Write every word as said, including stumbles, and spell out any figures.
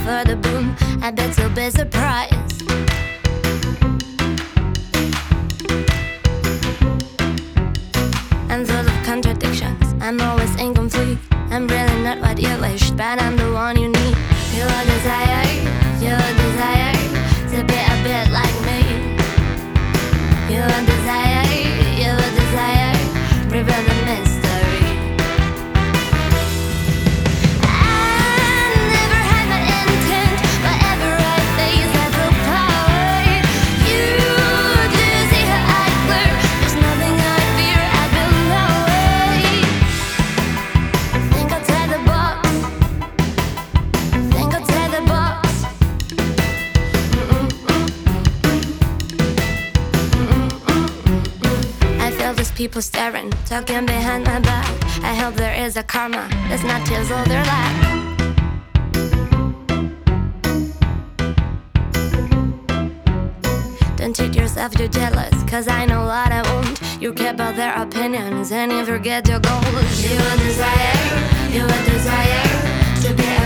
for the boom, I bet you'll be surprised. I'm full of contradictions, I'm always incomplete. I'm really not what you wished, but I'm the one you need. Your desire, your desire to be a bit like me. Your desire, your desire, reveal the mystery. I never had my intent, whatever I face, I feel power. You do see how I flirt, there's nothing I fear, I feel no way. Think I'll try the box, think I'll try the box. These people staring, talking behind my back. I hope there is a karma that's not tears or their lack. Don't cheat yourself, you're jealous, cause I know what I want. You care about their opinions and you forget your goals. You desire, you desire to be